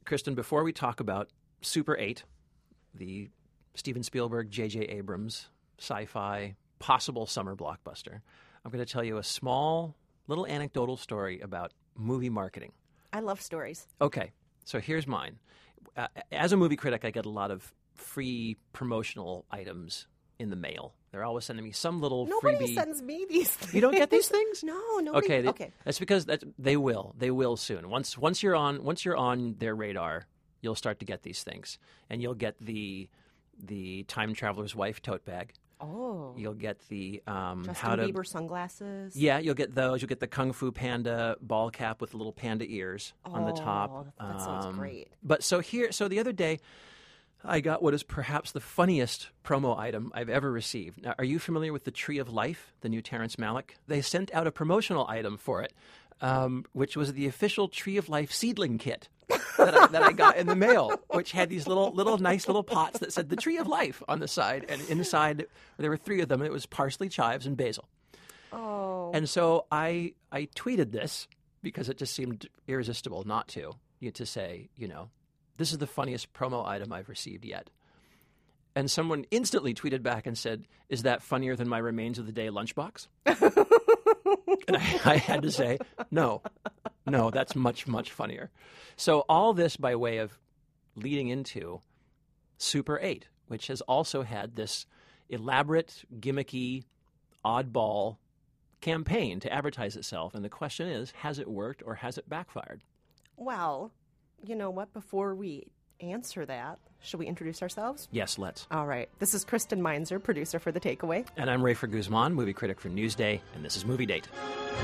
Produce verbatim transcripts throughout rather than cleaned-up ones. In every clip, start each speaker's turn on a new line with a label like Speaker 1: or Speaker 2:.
Speaker 1: Kristen, before we talk about Super eight, the Steven Spielberg, J J. Abrams sci-fi possible summer blockbuster, I'm going to tell you a small little anecdotal story about movie marketing.
Speaker 2: I love stories.
Speaker 1: Okay, so here's mine. Uh, as a movie critic, I get a lot of free promotional items in the mail. They're always sending me some little
Speaker 2: Nobody
Speaker 1: freebie.
Speaker 2: sends me these things.
Speaker 1: You don't get these things?
Speaker 2: No, nobody.
Speaker 1: Okay, th-
Speaker 2: okay.
Speaker 1: That's because that's, they will. They will soon. Once once you're on once you're on their radar, you'll start to get these things, and you'll get the the Time Traveler's Wife tote bag.
Speaker 2: Oh.
Speaker 1: You'll get the um,
Speaker 2: Justin
Speaker 1: how to
Speaker 2: Bieber sunglasses.
Speaker 1: yeah. You'll get those. You'll get the Kung Fu Panda ball cap with little panda ears on the top.
Speaker 2: Oh, that sounds
Speaker 1: Um,
Speaker 2: great.
Speaker 1: But so here, so the other day, I got what is perhaps the funniest promo item I've ever received. Now, are you familiar with the Tree of Life, the new Terrence Malick? They sent out a promotional item for it, um, which was the official Tree of Life seedling kit that, I, that I got in the mail, which had these little, little nice little pots that said the Tree of Life on the side, and inside there were three of them. And it was parsley, chives, and basil.
Speaker 2: Oh.
Speaker 1: And so I I tweeted this because it just seemed irresistible not to you to say, you know, this is the funniest promo item I've received yet. And someone instantly tweeted back and said, is that funnier than my Remains of the Day lunchbox? And I, I had to say, no, no, that's much, much funnier. So all this by way of leading into Super eight, which has also had this elaborate, gimmicky, oddball campaign to advertise itself. And the question is, has it worked or has it backfired?
Speaker 2: Well, you know what? Before we answer that, should we introduce ourselves?
Speaker 1: Yes, let's.
Speaker 2: All right. This is Kristen Meinzer, producer for The Takeaway.
Speaker 1: And I'm Rafer Guzman, movie critic for Newsday, and this is Movie Date.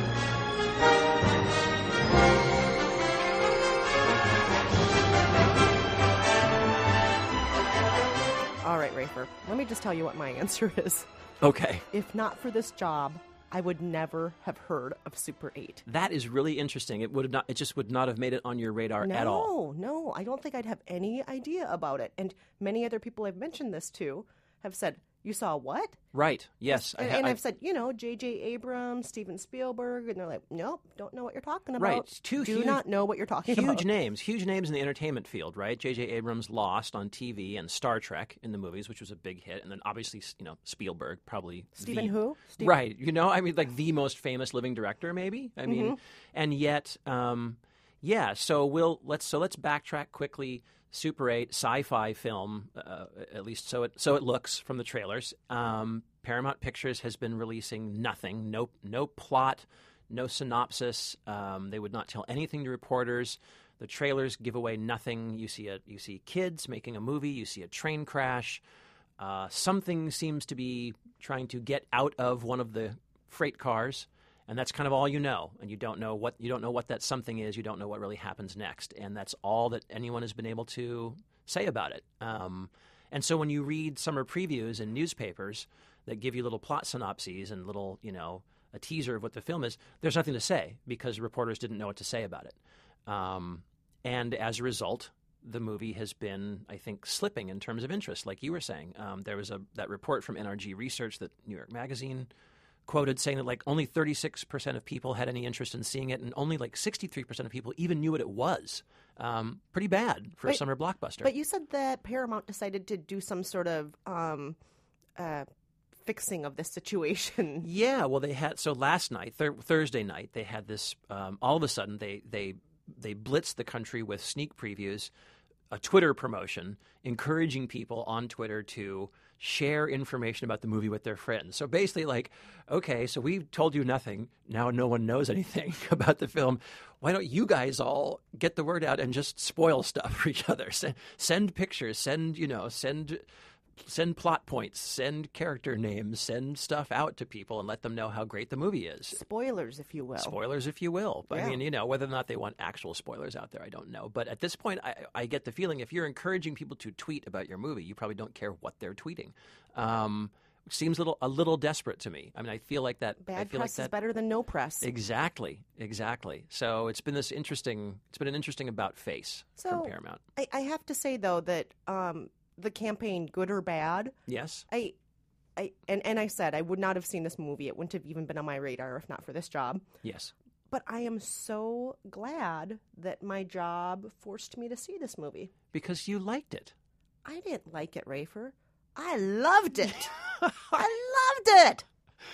Speaker 2: All right, Rafer. Let me just tell you what my answer is.
Speaker 1: Okay.
Speaker 2: If not for this job, I would never have heard of Super eight.
Speaker 1: That is really interesting. It would have not. It just would not have made it on your radar
Speaker 2: no,
Speaker 1: at all.
Speaker 2: No, no. I don't think I'd have any idea about it. And many other people I've mentioned this to have said, you saw what?
Speaker 1: Right. Yes.
Speaker 2: And,
Speaker 1: I ha-
Speaker 2: and
Speaker 1: I-
Speaker 2: I've said, you know, J J. Abrams, Steven Spielberg, and they're like, nope, don't know what you're talking about.
Speaker 1: Right. Two
Speaker 2: Do
Speaker 1: huge-
Speaker 2: not know what you're talking about.
Speaker 1: Huge names, huge names in the entertainment field, right? J J. Abrams Lost on T V and Star Trek in the movies, which was a big hit, and then obviously, you know, Spielberg, probably
Speaker 2: Stephen
Speaker 1: the,
Speaker 2: who? Steve-
Speaker 1: right? You know, I mean, like the most famous living director, maybe. I mean,
Speaker 2: Mm-hmm.
Speaker 1: and yet, um, yeah. So we'll let's so let's backtrack quickly. Super eight sci-fi film, uh, at least so it so it looks from the trailers. Um, Paramount Pictures has been releasing nothing, no no plot, no synopsis. Um, they would not tell anything to reporters. The trailers give away nothing. You see a you see kids making a movie. You see a train crash. Uh, something seems to be trying to get out of one of the freight cars. And that's kind of all you know, and you don't know what you don't know what that something is. You don't know what really happens next, and that's all that anyone has been able to say about it. Um, and so, when you read summer previews in newspapers that give you little plot synopses and little, you know, a teaser of what the film is, there's nothing to say because reporters didn't know what to say about it. Um, and as a result, the movie has been, I think, slipping in terms of interest, like you were saying. Um, there was a that report from N R G Research that New York Magazine quoted saying that like only thirty-six percent of people had any interest in seeing it, and only like sixty-three percent of people even knew what it was. Um, pretty bad for
Speaker 2: But-
Speaker 1: a summer blockbuster.
Speaker 2: But you said that Paramount decided to do some sort of um, uh, fixing of this situation.
Speaker 1: Yeah, well, they had so last night, thir- Thursday night, they had this. Um, all of a sudden, they they they blitzed the country with sneak previews, a Twitter promotion, encouraging people on Twitter to share information about the movie with their friends. So basically, like, okay, so we've told you nothing. Now no one knows anything about the film. Why don't you guys all get the word out and just spoil stuff for each other? Send, send pictures. Send you know send. Send plot points, send character names, send stuff out to people and let them know how great the movie is.
Speaker 2: Spoilers, if you will.
Speaker 1: Spoilers, if you will. But
Speaker 2: Yeah.
Speaker 1: I mean, you know, whether or not they want actual spoilers out there, I don't know. But at this point, I, I get the feeling if you're encouraging people to tweet about your movie, you probably don't care what they're tweeting. Um, which seems a little a little desperate to me. I mean, I feel like that. I
Speaker 2: Bad
Speaker 1: feel
Speaker 2: press
Speaker 1: like that,
Speaker 2: is better than no press.
Speaker 1: Exactly, exactly. So it's been this interesting. It's been an interesting about face
Speaker 2: So-
Speaker 1: from Paramount.
Speaker 2: I, I have to say, though, that um, the campaign, good or bad,
Speaker 1: Yes.
Speaker 2: I, I and, and I said I would not have seen this movie. It wouldn't have even been on my radar if not for this job.
Speaker 1: Yes.
Speaker 2: But I am so glad that my job forced me to see this movie.
Speaker 1: Because you liked it.
Speaker 2: I didn't like it, Rafer. I loved it. I loved it.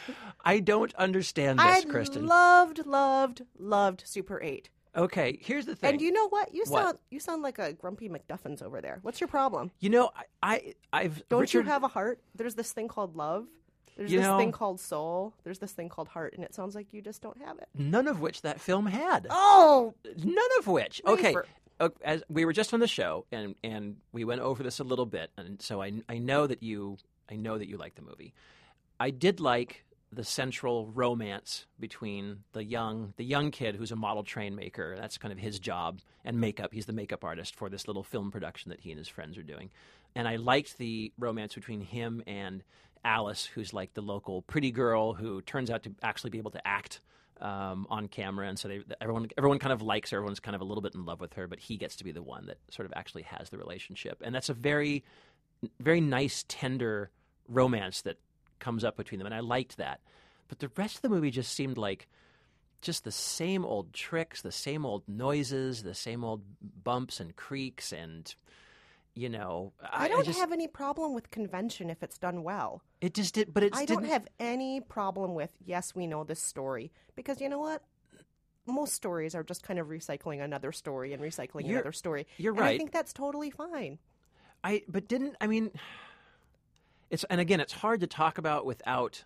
Speaker 1: I don't understand this,
Speaker 2: I
Speaker 1: Kristen.
Speaker 2: loved, loved, loved Super eight.
Speaker 1: Okay, here's the thing.
Speaker 2: And you know what? You
Speaker 1: What?
Speaker 2: sound you sound like a grumpy McDuffins over there. What's your problem?
Speaker 1: You know, I, I I've
Speaker 2: Don't
Speaker 1: Richard,
Speaker 2: you have a heart? There's this thing called love. There's
Speaker 1: You
Speaker 2: this
Speaker 1: know-
Speaker 2: thing called soul. There's this thing called heart, and it sounds like you just don't have it.
Speaker 1: none of which that film had.
Speaker 2: Oh,
Speaker 1: None of which. Okay.
Speaker 2: Rafer.
Speaker 1: uh, As we were just on the show, and, and we went over this a little bit, and so I I know that you I know that you like the movie. I did like the central romance between the young the young kid who's a model train maker. That's kind of his job, and makeup. He's the makeup artist for this little film production that he and his friends are doing. And I liked the romance between him and Alice, who's like the local pretty girl who turns out to actually be able to act um, on camera, and so they, everyone everyone kind of likes her. Everyone's kind of a little bit in love with her, but he gets to be the one that sort of actually has the relationship, and that's a very, very nice, tender romance that comes up between them, and I liked that. But the rest of the movie just seemed like just the same old tricks, the same old noises, the same old bumps and creaks, and you know, I,
Speaker 2: I don't
Speaker 1: I just,
Speaker 2: have any problem with convention if it's done well.
Speaker 1: It just did, but it
Speaker 2: I
Speaker 1: didn't.
Speaker 2: don't have any problem with, yes, we know this story. Because you know what? Most stories are just kind of recycling another story and recycling
Speaker 1: You're-
Speaker 2: another story.
Speaker 1: you're
Speaker 2: And I
Speaker 1: right.
Speaker 2: think that's totally fine.
Speaker 1: I but didn't I mean it's and again it's hard to talk about without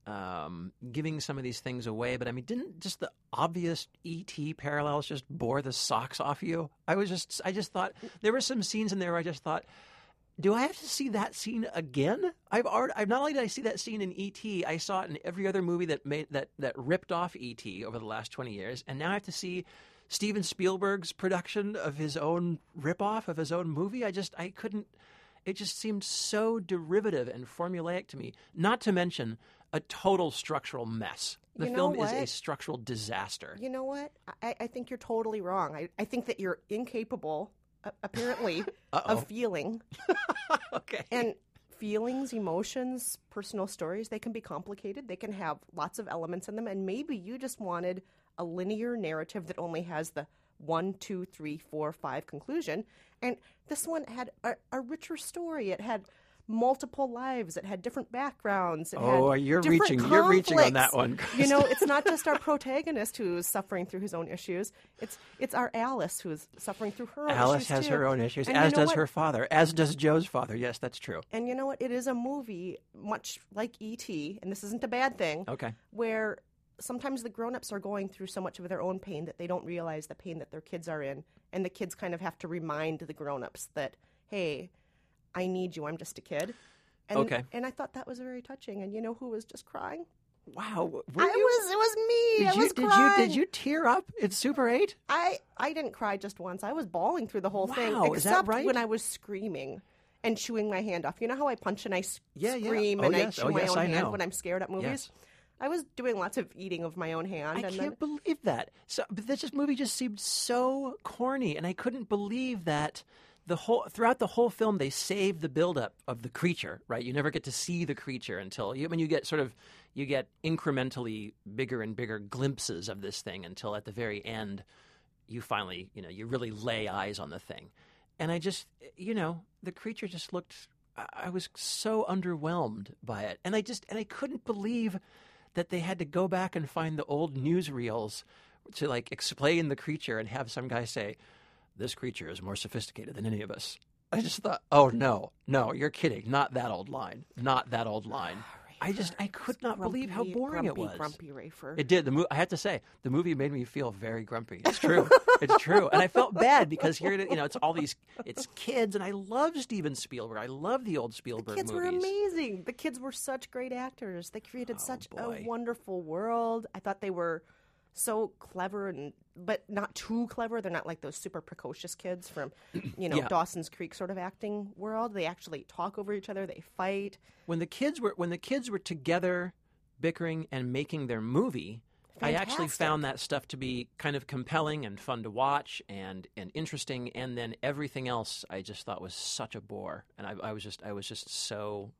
Speaker 1: um, giving some of these things away, but I mean didn't just the obvious E T parallels just bore the socks off you? I was just I just thought there were some scenes in there where I just thought, do I have to see that scene again? I've already I've not only did I see that scene in E T, I saw it in every other movie that made that that ripped off E T over the last twenty years, and now I have to see Steven Spielberg's production of his own ripoff of his own movie. I just I couldn't. It just seemed so derivative and formulaic to me. Not to mention a total structural mess. The
Speaker 2: You know
Speaker 1: film is a
Speaker 2: what?
Speaker 1: structural disaster.
Speaker 2: You know what? I, I think you're totally wrong. I, I think that you're incapable, uh, apparently,
Speaker 1: Uh-oh.
Speaker 2: of feeling.
Speaker 1: Okay.
Speaker 2: And feelings, emotions, personal stories, they can be complicated. They can have lots of elements in them. And maybe you just wanted a linear narrative that only has the one, two, three, four, five conclusion. And this one had a, a richer story. It had multiple lives. It had different backgrounds. It
Speaker 1: Oh,
Speaker 2: had
Speaker 1: you're
Speaker 2: different
Speaker 1: reaching- you're reaching on that
Speaker 2: conflicts.
Speaker 1: one,
Speaker 2: You know, it's not just our protagonist who's suffering through his own issues. It's it's our Alice who's suffering through her own
Speaker 1: Alice
Speaker 2: issues
Speaker 1: has
Speaker 2: too.
Speaker 1: her own issues,
Speaker 2: And you
Speaker 1: as
Speaker 2: know
Speaker 1: does
Speaker 2: what?
Speaker 1: her father, as does Joe's father. Yes, that's true.
Speaker 2: And you know what? It is a movie, much like E T, and this isn't a bad thing,
Speaker 1: Okay.
Speaker 2: where sometimes the grown-ups are going through so much of their own pain that they don't realize the pain that their kids are in, and the kids kind of have to remind the grown-ups that, hey, I need you, I'm just a kid. And,
Speaker 1: Okay.
Speaker 2: And I thought that was very touching, and you know who was just crying?
Speaker 1: Wow. Were
Speaker 2: I
Speaker 1: you,
Speaker 2: was, it was me,
Speaker 1: did
Speaker 2: I
Speaker 1: you,
Speaker 2: was
Speaker 1: did
Speaker 2: crying.
Speaker 1: you did you tear up in Super eight?
Speaker 2: I, I didn't cry just once, I was bawling through the whole thing,
Speaker 1: Wow, is that
Speaker 2: except
Speaker 1: right?
Speaker 2: when I was screaming and chewing my hand off. You know how I punch and I s-
Speaker 1: Yeah, yeah.
Speaker 2: scream
Speaker 1: Oh,
Speaker 2: and
Speaker 1: yes.
Speaker 2: I chew
Speaker 1: Oh,
Speaker 2: my
Speaker 1: yes,
Speaker 2: own
Speaker 1: I
Speaker 2: hand
Speaker 1: know.
Speaker 2: when I'm scared at movies?
Speaker 1: Yes.
Speaker 2: I was doing lots of eating of my own hand.
Speaker 1: I
Speaker 2: and
Speaker 1: can't
Speaker 2: then,
Speaker 1: believe that. So, but this just movie just seemed so corny, and I couldn't believe that the whole throughout the whole film they save the buildup of the creature. Right, you never get to see the creature until you. I mean, you get sort of you get incrementally bigger and bigger glimpses of this thing until at the very end, you finally you know you really lay eyes on the thing, and I just you know the creature just looked. I I was so underwhelmed by it, and I just and I couldn't believe that they had to go back and find the old newsreels to like explain the creature and have some guy say, "This creature is more sophisticated than any of us." I just thought, "Oh no, no, you're kidding! Not that old line, not that old line." I just I could not believe how
Speaker 2: Grumpy,
Speaker 1: boring
Speaker 2: grumpy,
Speaker 1: it was.
Speaker 2: Grumpy Rafer.
Speaker 1: It did. The mo- I have to say, the movie made me feel very grumpy. It's true. It's true. And I felt bad because here, it- you know, it's all these, it's kids, and I love Steven Spielberg. I love the old Spielberg
Speaker 2: The kids
Speaker 1: movies.
Speaker 2: were amazing. The kids were such great actors. They created such
Speaker 1: Oh, boy.
Speaker 2: a wonderful world. I thought they were so clever, and but not too clever. They're not like those super precocious kids from, you know,
Speaker 1: Yeah.
Speaker 2: Dawson's Creek sort of acting world. They actually talk over each other. They fight.
Speaker 1: When the kids were when the kids were together, bickering and making their movie, I actually
Speaker 2: Fantastic.
Speaker 1: found that stuff to be kind of compelling and fun to watch and, and interesting. And then everything else, I just thought was such a bore. And I, I was just I was just so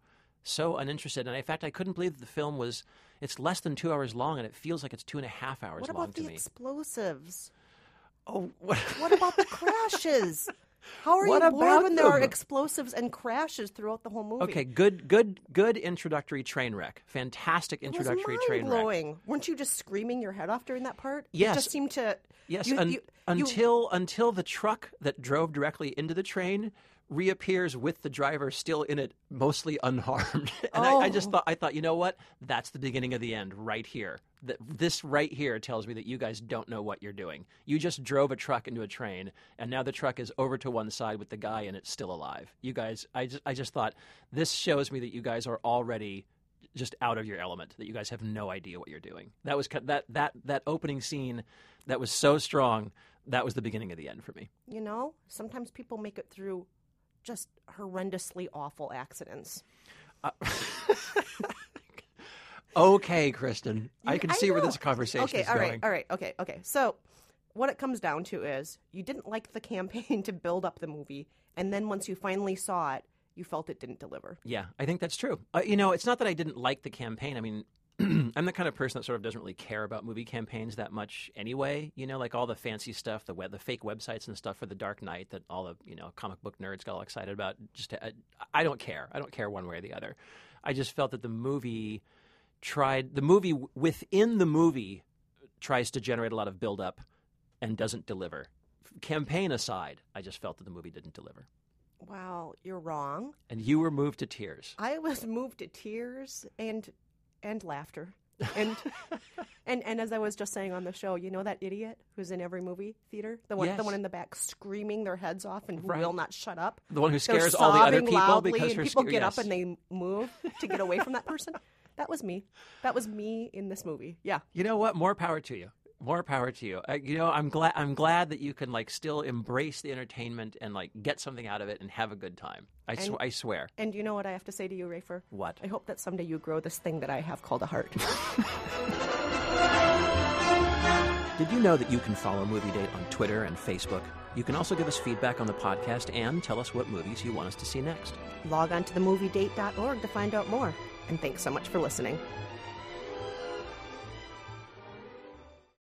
Speaker 1: so uninterested. And in fact, I couldn't believe that the film was, it's less than two hours long, and it feels like it's two and a half hours
Speaker 2: What
Speaker 1: long
Speaker 2: about
Speaker 1: to
Speaker 2: the
Speaker 1: me.
Speaker 2: explosives?
Speaker 1: Oh, what?
Speaker 2: What about the crashes? How are
Speaker 1: What
Speaker 2: you
Speaker 1: about
Speaker 2: bored when there are
Speaker 1: them?
Speaker 2: explosives and crashes throughout the whole movie?
Speaker 1: Okay, good, good, good introductory train wreck. Fantastic
Speaker 2: It was
Speaker 1: introductory train wreck.
Speaker 2: mind-blowing. Weren't you just screaming your head off during that part?
Speaker 1: Yes.
Speaker 2: It just seemed to...
Speaker 1: Yes,
Speaker 2: you-
Speaker 1: un-
Speaker 2: you- you-
Speaker 1: until until the truck that drove directly into the train reappears with the driver still in it, mostly unharmed. And I, I just
Speaker 2: Oh.
Speaker 1: thought, I thought, you know what? That's the beginning of the end right here. That this right here tells me that you guys don't know what you're doing. You just drove a truck into a train, and now the truck is over to one side with the guy in it still alive. You guys, I just, I just thought this shows me that you guys are already just out of your element, that you guys have no idea what you're doing. That was that that that opening scene that was so strong. That was the beginning of the end for me.
Speaker 2: You know, sometimes people make it through just horrendously awful accidents.
Speaker 1: Uh, okay, Kristen, I can
Speaker 2: I
Speaker 1: see where
Speaker 2: know.
Speaker 1: this conversation
Speaker 2: Okay,
Speaker 1: is
Speaker 2: all
Speaker 1: going.
Speaker 2: right, all right, okay, okay. So, what it comes down to is you didn't like the campaign to build up the movie, and then once you finally saw it, you felt it didn't deliver.
Speaker 1: Yeah, I think that's true. Uh, you know, it's not that I didn't like the campaign. I mean, I'm the kind of person that sort of doesn't really care about movie campaigns that much anyway. You know, like all the fancy stuff, the web, the fake websites and stuff for The Dark Knight that all the, you know, comic book nerds got all excited about. Just uh, I don't care. I don't care one way or the other. I just felt that the movie tried, the movie w- within the movie tries to generate a lot of buildup and doesn't deliver. Campaign aside, I just felt that the movie didn't deliver.
Speaker 2: Wow, you're wrong.
Speaker 1: And you were moved to tears.
Speaker 2: I was moved to tears and and laughter. And and and as I was just saying on the show, you know that idiot who's in every movie theater? The one
Speaker 1: Yes.
Speaker 2: the one in the back screaming their heads off and who
Speaker 1: Right.
Speaker 2: will not shut up.
Speaker 1: The one who
Speaker 2: They're
Speaker 1: scares all the other
Speaker 2: sobbing
Speaker 1: people
Speaker 2: loudly
Speaker 1: because
Speaker 2: and
Speaker 1: her
Speaker 2: people
Speaker 1: sca-
Speaker 2: get
Speaker 1: yes.
Speaker 2: up and they move to get away from that person. That was me. That was me in this movie. Yeah.
Speaker 1: You know what? More power to you. More power to you. Uh, you know, I'm glad. I'm glad that you can like still embrace the entertainment and like get something out of it and have a good time. I, sw-
Speaker 2: And-
Speaker 1: I swear.
Speaker 2: And you know what I have to say to you, Rafer?
Speaker 1: What?
Speaker 2: I hope that someday you grow this thing that I have called a heart.
Speaker 1: Did you know that you can follow Movie Date on Twitter and Facebook? You can also give us feedback on the podcast and tell us what movies you want us to see next.
Speaker 2: Log on to the movie date dot org to find out more. And thanks so much for listening.